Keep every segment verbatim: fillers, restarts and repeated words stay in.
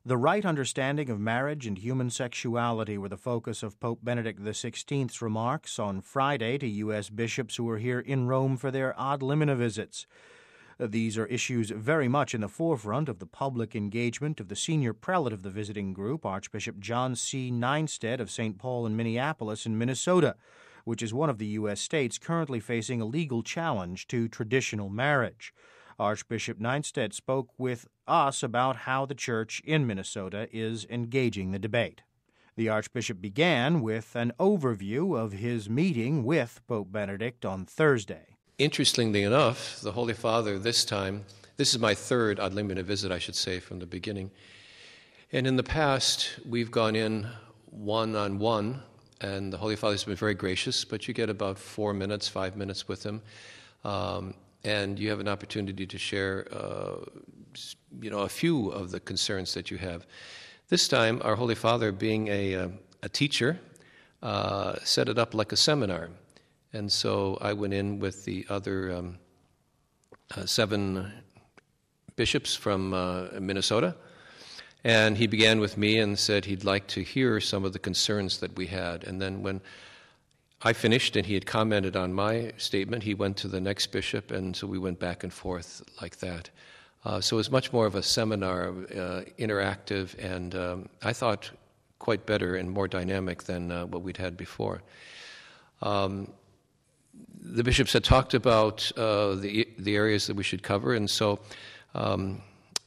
The right understanding of marriage and human sexuality were the focus of Pope Benedict the sixteenth's remarks on Friday to U S bishops who were here in Rome for their ad limina visits. These are issues very much in the forefront of the public engagement of the senior prelate of the visiting group, Archbishop John C. Nienstedt of Saint Paul in Minneapolis in Minnesota, which is one of the U S states currently facing a legal challenge to traditional marriage. Archbishop Nienstedt spoke with us about how the church in Minnesota is engaging the debate. The Archbishop began with an overview of his meeting with Pope Benedict on Thursday. Interestingly enough, the Holy Father this time, this is my third ad limina visit, I should say, from the beginning. And in the past, we've gone in one-on-one, and the Holy Father's been very gracious, but you get about four minutes, five minutes with him. Um, And you have an opportunity to share, uh, you know, a few of the concerns that you have. This time, our Holy Father, being a, a, a teacher, uh, set it up like a seminar. And so I went in with the other um, uh, seven bishops from uh, Minnesota. And he began with me and said he'd like to hear some of the concerns that we had. And then when I finished and he had commented on my statement, he went to the next bishop, and so we went back and forth like that. Uh, so it was much more of a seminar, uh, interactive, and um, I thought quite better and more dynamic than uh, what we'd had before. Um, the bishops had talked about uh, the the areas that we should cover, and so um,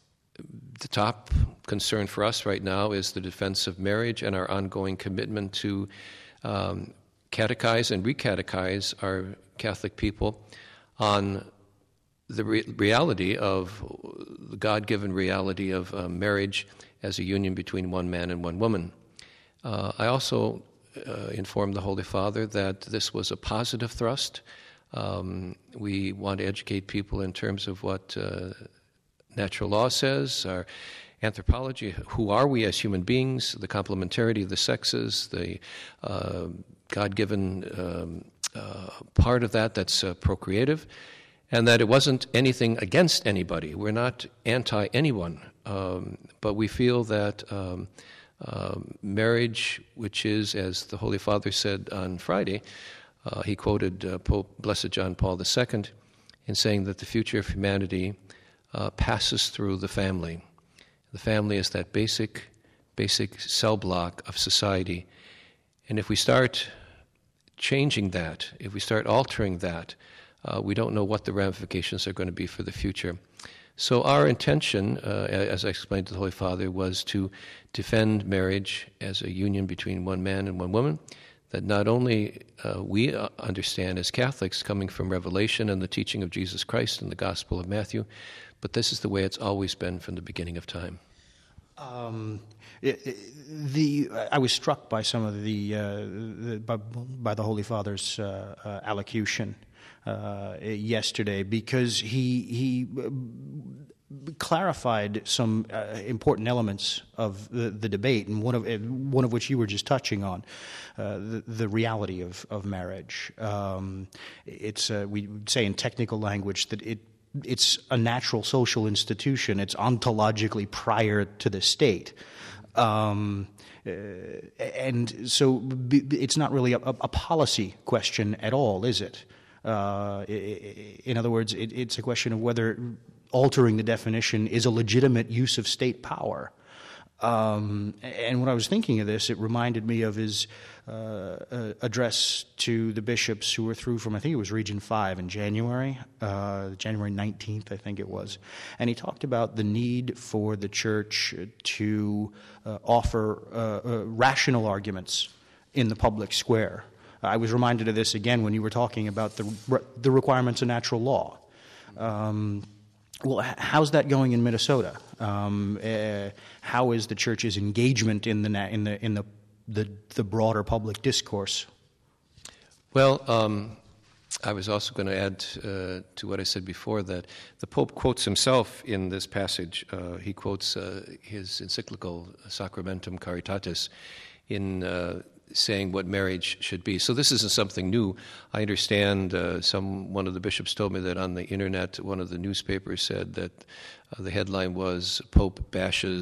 the top concern for us right now is the defense of marriage and our ongoing commitment to um, catechize and recatechize our Catholic people on the re- reality of the God-given reality of uh, marriage as a union between one man and one woman. Uh, I also uh, informed the Holy Father that this was a positive thrust. Um, we want to educate people in terms of what uh, natural law says, our anthropology, who are we as human beings, the complementarity of the sexes, the uh, God-given um, uh, part of that that's uh, procreative, and that it wasn't anything against anybody. We're not anti-anyone, um, but we feel that um, uh, marriage, which is, as the Holy Father said on Friday, uh, he quoted uh, Pope Blessed John Paul the Second in saying that the future of humanity uh, passes through the family. The family is that basic, basic cell block of society. And if we start changing that, if we start altering that, uh, we don't know what the ramifications are going to be for the future. So our intention, uh, as I explained to the Holy Father, was to defend marriage as a union between one man and one woman, that not only uh, we understand as Catholics coming from Revelation and the teaching of Jesus Christ and the Gospel of Matthew, but this is the way it's always been from the beginning of time. Um, it, it, the I was struck by some of the, uh, the by, by the Holy Father's uh, uh, allocution uh, yesterday, because he he clarified some uh, important elements of the, the debate, and one of one of which you were just touching on, uh, the, the reality of of marriage. Um, it's uh, we say in technical language that it. It's a natural social institution. It's ontologically prior to the state. Um, uh, and so b- it's not really a, a policy question at all, is it? Uh, in other words, it, it's a question of whether altering the definition is a legitimate use of state power. Um, and when I was thinking of this, it reminded me of his uh, uh, address to the bishops who were through from, I think it was Region five in January, uh, January nineteenth, I think it was. And he talked about the need for the church to uh, offer uh, uh, rational arguments in the public square. I was reminded of this again when you were talking about the re- the requirements of natural law. Um, well, how's that going in Minnesota? Um, uh, how is the church's engagement in the na- in the in the, the the broader public discourse? Well, um, I was also going to add uh, to what I said before that the Pope quotes himself in this passage. Uh, he quotes uh, his encyclical Sacramentum Caritatis in uh, saying what marriage should be. So this isn't something new. I understand uh, some one of the bishops told me that on the internet, one of the newspapers said that uh, the headline was Pope bashes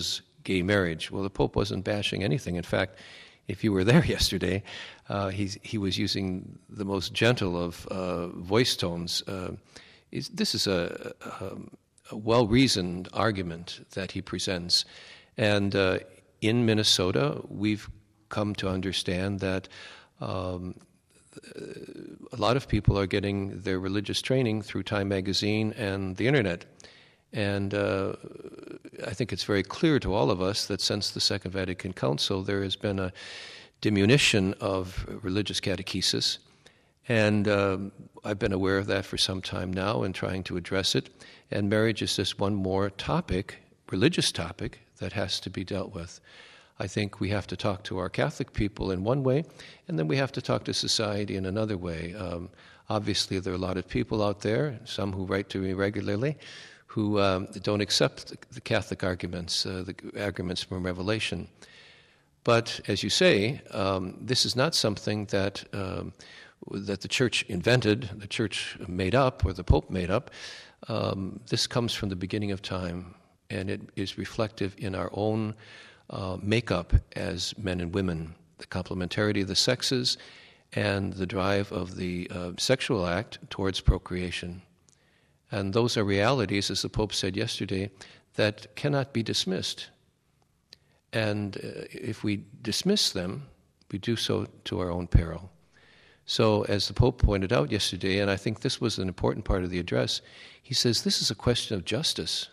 gay marriage. Well, the Pope wasn't bashing anything. In fact, if you were there yesterday, uh, he's, he was using the most gentle of uh, voice tones. Uh, is, this is a, a, a well-reasoned argument that he presents. And uh, in Minnesota, we've come to understand that um, a lot of people are getting their religious training through Time Magazine and the Internet. And uh, I think it's very clear to all of us that since the Second Vatican Council, there has been a diminution of religious catechesis. And um, I've been aware of that for some time now and trying to address it. And marriage is just one more topic, religious topic, that has to be dealt with. I think we have to talk to our Catholic people in one way, and then we have to talk to society in another way. Um, obviously, there are a lot of people out there, some who write to me regularly, who um, don't accept the, the Catholic arguments, uh, the arguments from Revelation. But as you say, um, this is not something that um, that the Church invented, the Church made up, or the Pope made up. Um, this comes from the beginning of time, and it is reflective in our own uh, makeup as men and women, the complementarity of the sexes, and the drive of the uh, sexual act towards procreation. And those are realities, as the Pope said yesterday, that cannot be dismissed. And uh, if we dismiss them, we do so to our own peril. So as the Pope pointed out yesterday, and I think this was an important part of the address, he says this is a question of justice.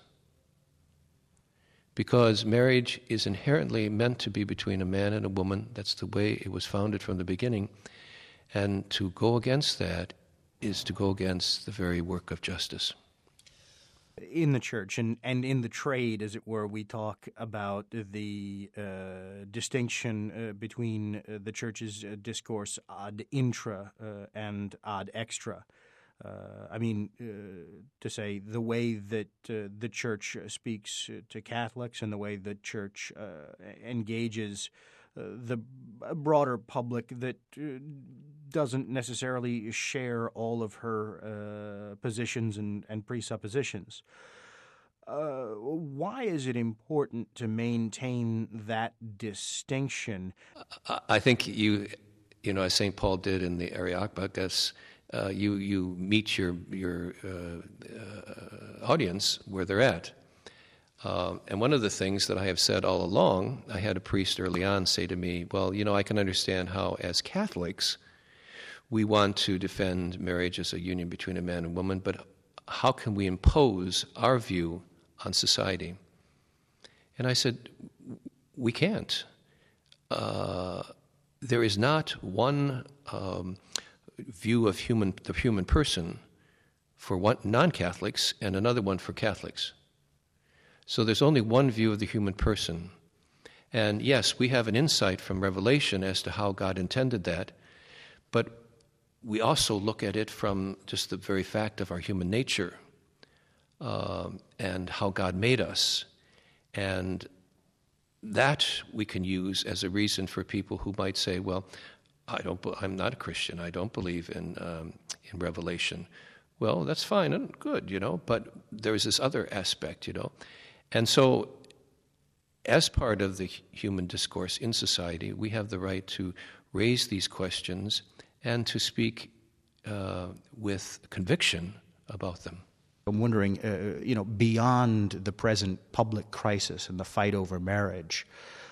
Because marriage is inherently meant to be between a man and a woman. That's the way it was founded from the beginning. And to go against that is to go against the very work of justice. In the church and, and in the trade, as it were, we talk about the uh, distinction uh, between uh, the church's uh, discourse ad intra uh, and ad extra. Uh, I mean, uh, to say the way that uh, the church speaks to Catholics and the way the church uh, engages uh, the broader public that uh, doesn't necessarily share all of her uh, positions and, and presuppositions. Uh, why is it important to maintain that distinction? I think you, you know, as Saint Paul did in the Areopagus, uh, you you meet your your uh, uh, audience where they're at. Uh, and one of the things that I have said all along, I had a priest early on say to me, well, you know, I can understand how as Catholics we want to defend marriage as a union between a man and woman, but how can we impose our view on society? And I said, we can't. Uh, there is not one um, view of human the human person for one, non-Catholics and another one for Catholics. So there's only one view of the human person. And yes, we have an insight from Revelation as to how God intended that, but we also look at it from just the very fact of our human nature uh, and how God made us. And that we can use as a reason for people who might say, well, I don't, I'm not a Christian. I don't believe in um, in Revelation. Well, that's fine and good, you know, but there's this other aspect, you know. And so as part of the human discourse in society, we have the right to raise these questions and to speak uh, with conviction about them. I'm wondering, uh, you know, beyond the present public crisis and the fight over marriage,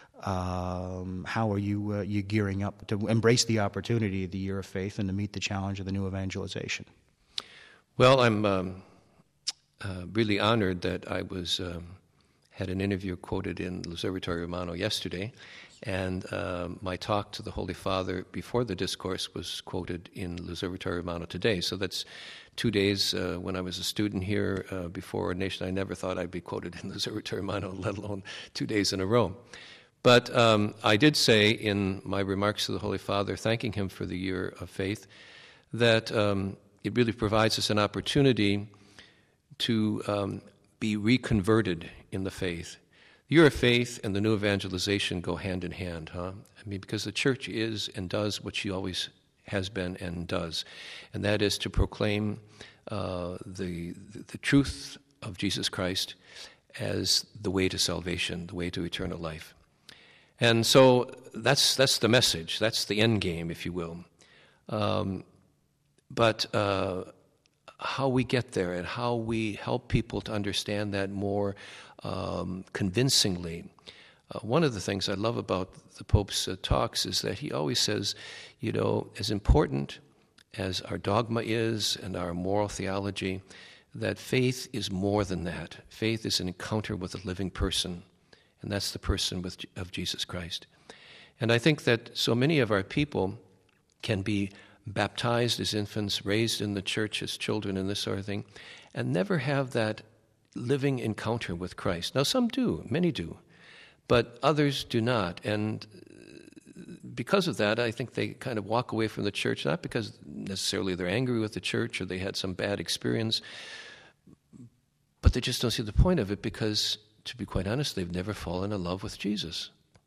um, how are you uh, you gearing up to embrace the opportunity of the Year of Faith and to meet the challenge of the new evangelization? Well, I'm um, uh, really honored that I was um, had an interview quoted in L'Osservatore Romano yesterday, and uh, my talk to the Holy Father before the discourse was quoted in L'Osservatore Romano today. So that's two days uh, when I was a student here uh, before ordination. I never thought I'd be quoted in L'Osservatore Romano, let alone two days in a row. But um, I did say in my remarks to the Holy Father, thanking him for the Year of Faith, that um, it really provides us an opportunity to um, be reconverted in the faith. The Year of Faith and the new evangelization go hand in hand, huh? I mean, because the Church is and does what she always has been and does, and that is to proclaim uh, the, the the truth of Jesus Christ as the way to salvation, the way to eternal life. And so that's that's the message. That's the end game, if you will. Um, but uh, how we get there and how we help people to understand that more um, convincingly. Uh, one of the things I love about the Pope's uh, talks is that he always says, you know, as important as our dogma is and our moral theology, that faith is more than that. Faith is an encounter with a living person, and that's the person with, of Jesus Christ. And I think that so many of our people can be baptized as infants, raised in the church as children and this sort of thing, and never have that living encounter with Christ. Now, some do, many do, but others do not. And because of that, I think they kind of walk away from the church, not because necessarily they're angry with the church or they had some bad experience, but they just don't see the point of it because, to be quite honest, they've never fallen in love with Jesus.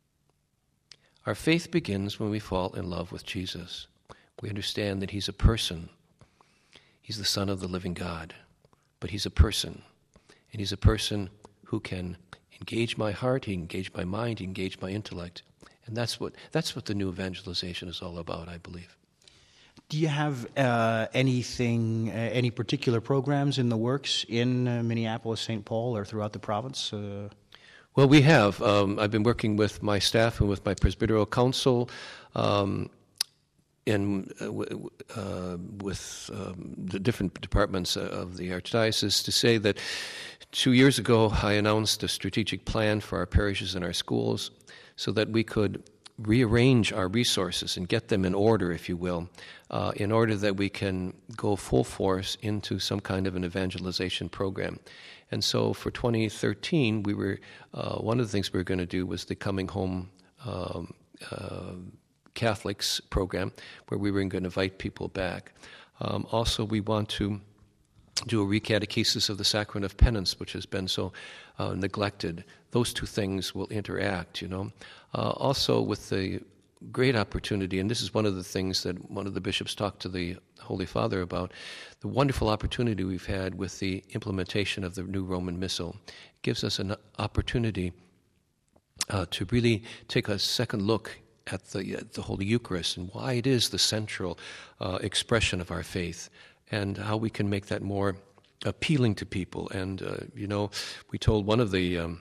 Our faith begins when we fall in love with Jesus. We understand that he's a person. He's the Son of the living God, but he's a person. And he's a person who can engage my heart, he can engage my mind, he can engage my intellect. And that's what that's what the new evangelization is all about, I believe. Do you have uh, anything, uh, any particular programs in the works in uh, Minneapolis, Saint Paul, or throughout the province? Uh... Well, we have. Um, I've been working with my staff and with my Presbyterial Council um, and uh, w- uh, with um, the different departments of the Archdiocese to say that two years ago I announced a strategic plan for our parishes and our schools so that we could rearrange our resources and get them in order, if you will, uh, in order that we can go full force into some kind of an evangelization program. And so for twenty thirteen, we were uh, one of the things we were going to do was the Coming Home um, uh, Catholics program, where we were going to invite people back. Um, also, we want to do a recatechesis of the Sacrament of Penance, which has been so uh, neglected. Those two things will interact, you know. Uh, also, with the great opportunity, and this is one of the things that one of the bishops talked to the Holy Father about, the wonderful opportunity we've had with the implementation of the new Roman Missal. It gives us an opportunity uh, to really take a second look at the, at the Holy Eucharist and why it is the central uh, expression of our faith, and how we can make that more appealing to people. And, uh, you know, we told one of the um,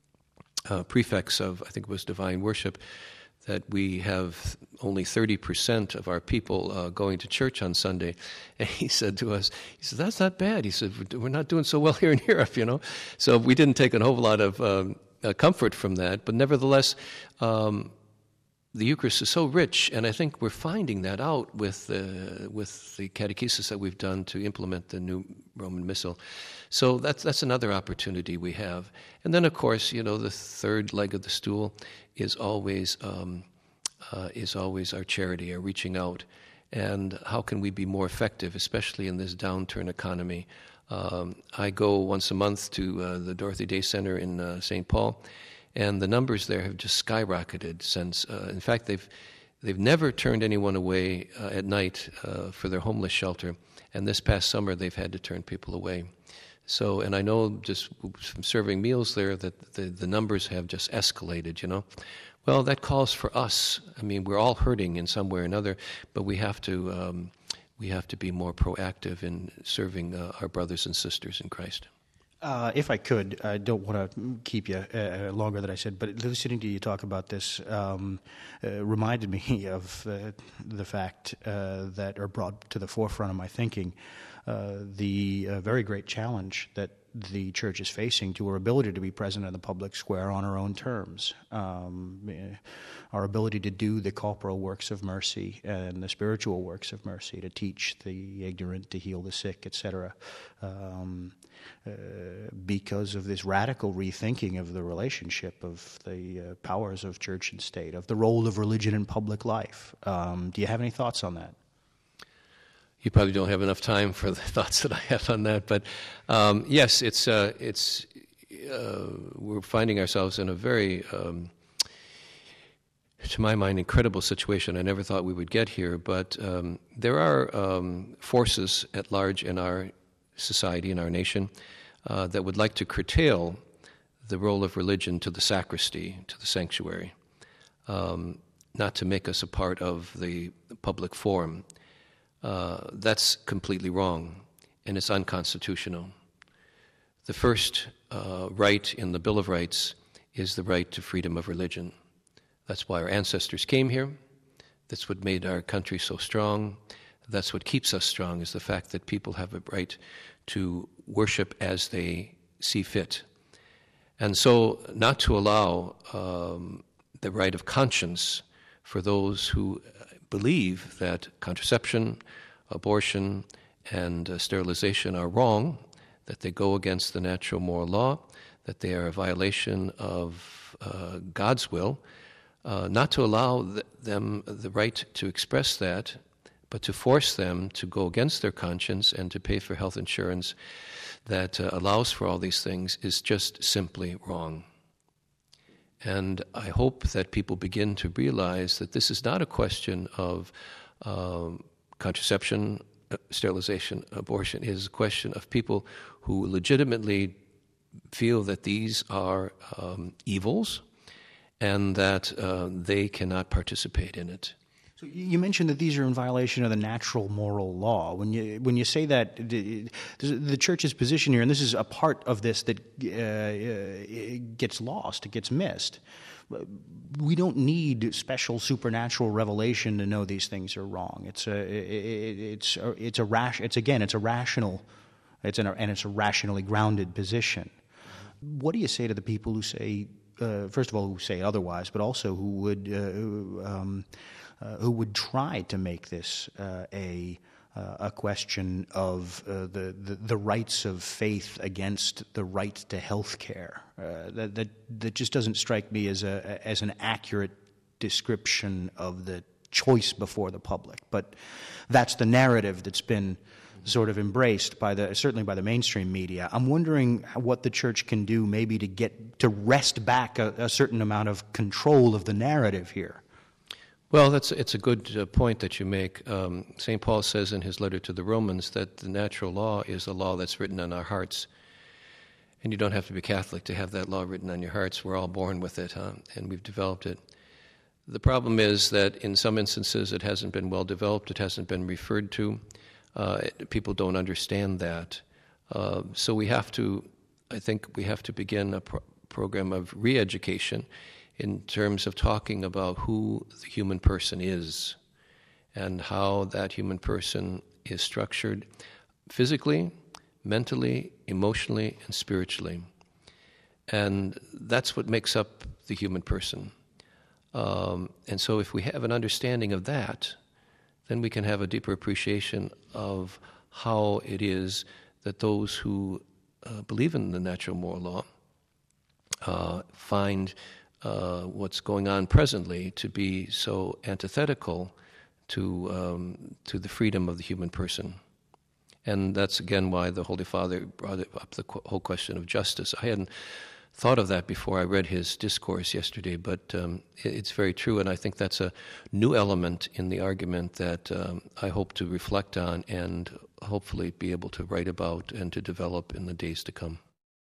uh, prefects of, I think it was Divine Worship, that we have only thirty percent of our people uh, going to church on Sunday. And he said to us, he said, that's not bad. He said, we're not doing so well here in Europe, you know. So we didn't take a whole lot of um, uh, comfort from that. But nevertheless, um, the Eucharist is so rich, and I think we're finding that out with the with the catechesis that we've done to implement the new Roman Missal. So that's that's another opportunity we have. And then, of course, you know, the third leg of the stool is always um, uh, is always our charity, our reaching out, and how can we be more effective, especially in this downturn economy. Um, I go once a month to uh, the Dorothy Day Center in uh, Saint Paul. And the numbers there have just skyrocketed since, uh, in fact, they've they've never turned anyone away uh, at night uh, for their homeless shelter. And this past summer, they've had to turn people away. So, and I know just from serving meals there that the, the numbers have just escalated, you know. Well, that calls for us. I mean, we're all hurting in some way or another, but we have to um, we have to be more proactive in serving uh, our brothers and sisters in Christ. Uh, if I could, I don't want to keep you uh, longer than I said, but listening to you talk about this um, uh, reminded me of uh, the fact uh, that, or brought to the forefront of my thinking, uh, the uh, very great challenge that the church is facing to our ability to be present in the public square on our own terms. Um, our ability to do the corporal works of mercy and the spiritual works of mercy, to teach the ignorant, to heal the sick, et cetera. Um, uh, because of this radical rethinking of the relationship of the uh, powers of church and state, of the role of religion in public life. Um, do you have any thoughts on that? You probably don't have enough time for the thoughts that I have on that, but um, yes, it's uh, it's uh, we're finding ourselves in a very, um, to my mind, incredible situation. I never thought we would get here, but um, there are um, forces at large in our society, in our nation, uh, that would like to curtail the role of religion to the sacristy, to the sanctuary, um, not to make us a part of the public forum. Uh, that's completely wrong, and it's unconstitutional. The first uh, right in the Bill of Rights is the right to freedom of religion. That's why our ancestors came here. That's what made our country so strong. That's what keeps us strong, is the fact that people have a right to worship as they see fit. And so not to allow um, the right of conscience for those who believe that contraception, abortion, and uh, sterilization are wrong, that they go against the natural moral law, that they are a violation of uh, God's will, uh, not to allow th- them the right to express that, but to force them to go against their conscience and to pay for health insurance that uh, allows for all these things is just simply wrong. And I hope that people begin to realize that this is not a question of um, contraception, uh, sterilization, abortion. It is a question of people who legitimately feel that these are um, evils and that uh, they cannot participate in it. So you mentioned that these are in violation of the natural moral law. When you when you say that, the, the church's position here, and this is a part of this that uh, gets lost, it gets missed. We don't need special supernatural revelation to know these things are wrong. It's a it, it's a, it's a rash. It's again, it's a rational, it's an, and it's a rationally grounded position. What do you say to the people who say, uh, first of all, who say otherwise, but also who would uh, um, Uh, who would try to make this uh, a uh, a question of uh, the, the the rights of faith against the right to health care? Uh, that, that that just doesn't strike me as a as an accurate description of the choice before the public. But that's the narrative that's been sort of embraced by the certainly by the mainstream media. I'm wondering what the church can do maybe to get to wrest back a, a certain amount of control of the narrative here. Well, that's it's a good uh, point that you make. Um, Saint Paul says in his letter to the Romans that the natural law is a law that's written on our hearts. And you don't have to be Catholic to have that law written on your hearts. We're all born with it, huh? And we've developed it. The problem is that in some instances it hasn't been well developed, it hasn't been referred to. Uh, it, people don't understand that. Uh, so we have to, I think we have to begin a pro- program of re-education in terms of talking about who the human person is and how that human person is structured physically, mentally, emotionally, and spiritually. And that's what makes up the human person. Um, and so if we have an understanding of that, then we can have a deeper appreciation of how it is that those who uh, believe in the natural moral law uh, find Uh, what's going on presently to be so antithetical to um, to the freedom of the human person. And that's again why the Holy Father brought up the qu- whole question of justice. I hadn't thought of that before I read his discourse yesterday, but um, it, it's very true, and I think that's a new element in the argument that um, I hope to reflect on and hopefully be able to write about and to develop in the days to come.